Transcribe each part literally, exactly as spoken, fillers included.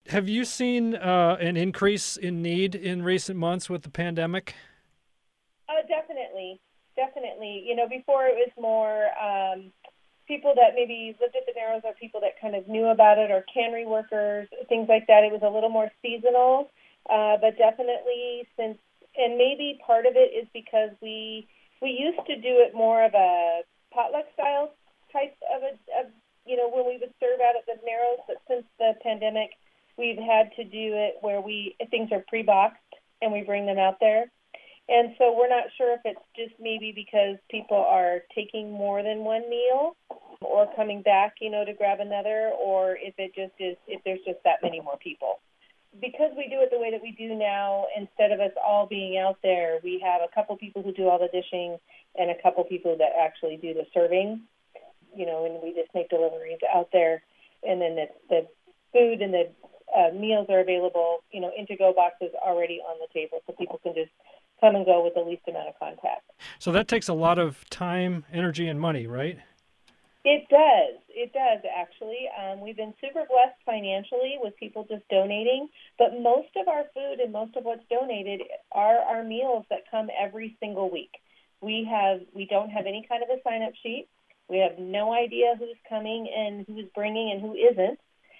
Have you seen uh, an increase in need in recent months with the pandemic? Uh, definitely, definitely. You know, before it was more um, people that maybe lived at the Narrows or people that kind of knew about it, or cannery workers, things like that. It was a little more seasonal, uh, but definitely since, and maybe part of it is because we we used to do it more of a potluck style type of a, of, you know, when we would serve out at the Narrows. But since the pandemic, we've had to do it where we things are pre-boxed and we bring them out there. And so we're not sure if it's just maybe because people are taking more than one meal or coming back, you know, to grab another, or if it just is, if there's just that many more people. Because we do it the way that we do now, instead of us all being out there, we have a couple people who do all the dishing and a couple people that actually do the serving, you know, and we just make deliveries out there. And then the, the food and the uh, meals are available, you know, in to-go boxes already on the table, so people can just come and go with the least amount of contact. So that takes a lot of time, energy, and money, right? It does. It does, actually. Um, we've been super blessed financially with people just donating, but most of our food and most of what's donated are our meals that come every single week. We have we don't have any kind of a sign-up sheet. We have no idea who's coming and who's bringing and who isn't.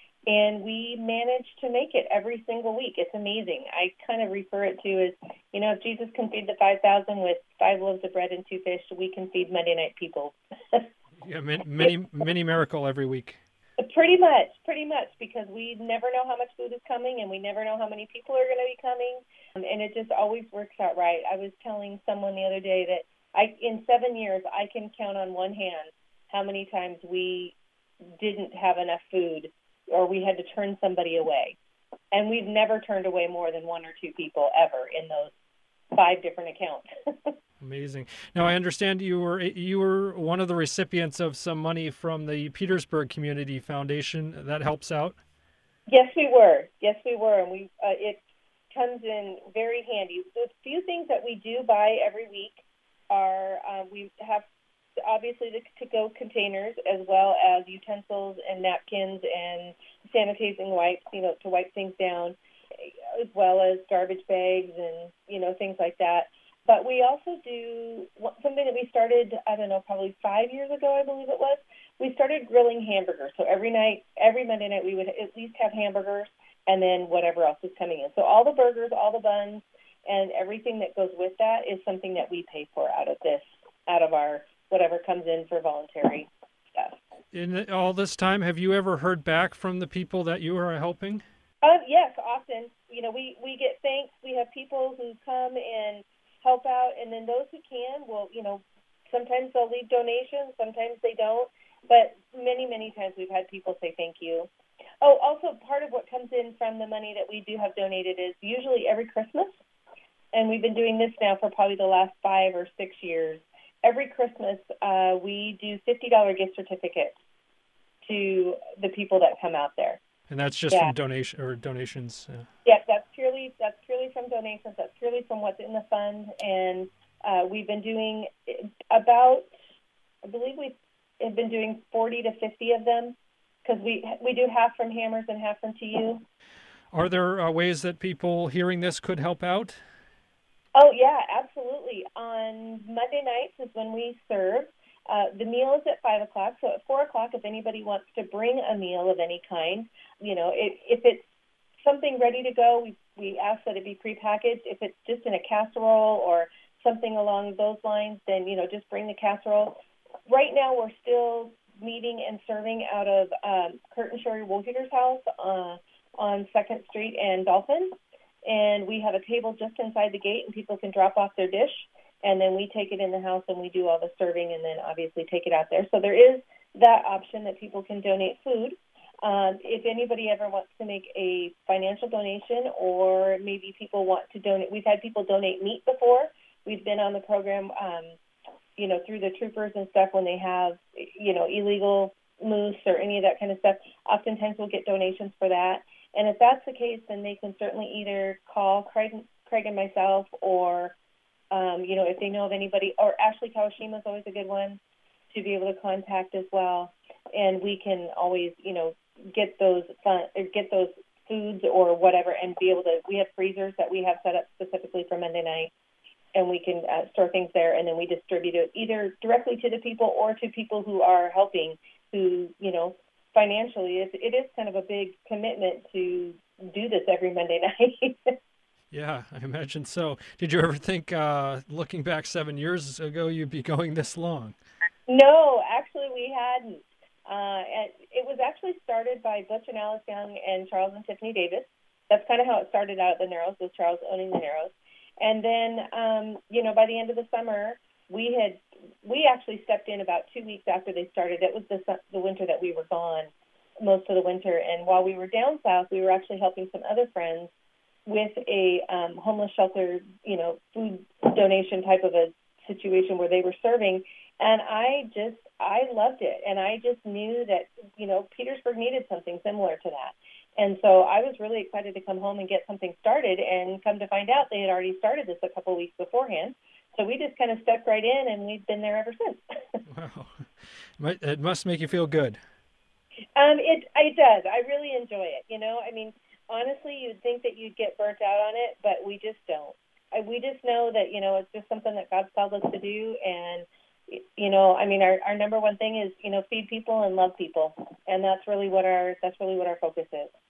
And we manage to make it every single week. It's amazing. I kind of refer it to as, you know, if Jesus can feed the five thousand with five loaves of bread and two fish, we can feed Monday night people. Yeah, many, many, many miracle every week. Pretty much, pretty much, because we never know how much food is coming and we never know how many people are going to be coming. Um, and it just always works out right. I was telling someone the other day that I, in seven years, I can count on one hand how many times we didn't have enough food or we had to turn somebody away. And we've never turned away more than one or two people ever in those five different accounts. Amazing. Now, I understand you were you were one of the recipients of some money from the Petersburg Community Foundation. That helps out? Yes, we were. Yes, we were. And we uh, it comes in very handy. The few things that we do buy every week are uh, we have obviously the to-go containers, as well as utensils and napkins and sanitizing wipes, you know, to wipe things down, as well as garbage bags and, you know, things like that. But we also do something that we started, I don't know, probably five years ago, I believe it was. We started grilling hamburgers. So every night, every Monday night, we would at least have hamburgers and then whatever else is coming in. So all the burgers, all the buns, and everything that goes with that is something that we pay for out of this, out of our whatever comes in for voluntary stuff. In all this time, have you ever heard back from the people that you are helping? Uh, yes, often. You know, we, we get thanks. We have people who come and help out, and then those who can will, you know, sometimes they'll leave donations, sometimes they don't, but many, many times we've had people say thank you. Oh, also part of what comes in from the money that we do have donated is usually every Christmas, and we've been doing this now for probably the last five or six years. Every Christmas, uh, we do fifty dollars gift certificates to the people that come out there. And that's just Yeah. from donation or donations. Yeah. Yeah, that's purely that's purely from donations. That's purely from what's in the fund, and uh, we've been doing about, I believe we have been doing forty to fifty of them, because we we do half from Hammers and half from T U. Are there uh, ways that people hearing this could help out? Oh yeah, absolutely. On Monday nights is when we serve. Uh, the meal is at five o'clock, so at four o'clock, if anybody wants to bring a meal of any kind, you know, if, if it's something ready to go, we, we ask that it be prepackaged. If it's just in a casserole or something along those lines, then, you know, just bring the casserole. Right now, we're still meeting and serving out of um, Kurt and Sherry Woolheater's house uh, on second Street and Dolphin. And we have a table just inside the gate, and people can drop off their dish. And then we take it in the house and we do all the serving and then obviously take it out there. So there is that option that people can donate food. Um, if anybody ever wants to make a financial donation, or maybe people want to donate, we've had people donate meat before. We've been on the program, um, you know, through the troopers and stuff when they have, you know, illegal moose or any of that kind of stuff. Oftentimes we'll get donations for that. And if that's the case, then they can certainly either call Craig, Craig and myself, or Um, you know, if they know of anybody, or Ashley Kawashima is always a good one to be able to contact as well. And we can always, you know, get those fun, or get those foods or whatever, and be able to. We have freezers that we have set up specifically for Monday night, and we can uh, store things there, and then we distribute it either directly to the people or to people who are helping, who, you know, financially, it, it is kind of a big commitment to do this every Monday night. Yeah, I imagine so. Did you ever think, uh, looking back seven years ago, you'd be going this long? No, actually, we hadn't. Uh, and it was actually started by Butch and Alice Young and Charles and Tiffany Davis. That's kind of how it started out at the Narrows, with Charles owning the Narrows. And then, um, you know, by the end of the summer, we had we actually stepped in about two weeks after they started. It was the the winter that we were gone, most of the winter. And while we were down south, we were actually helping some other friends with a um, homeless shelter, you know, food donation type of a situation where they were serving. And I just, I loved it. And I just knew that, you know, Petersburg needed something similar to that. And so I was really excited to come home and get something started, and come to find out they had already started this a couple of weeks beforehand. So we just kind of stepped right in, and we've been there ever since. Wow. It must make you feel good. Um, it, it does. I really enjoy it. You know, I mean, honestly, you'd think that you'd get burnt out on it, but we just don't. I, we just know that, you know, it's just something that God's called us to do. And, you know, I mean, our, our number one thing is, you know, feed people and love people. And that's really what our, that's really what our focus is.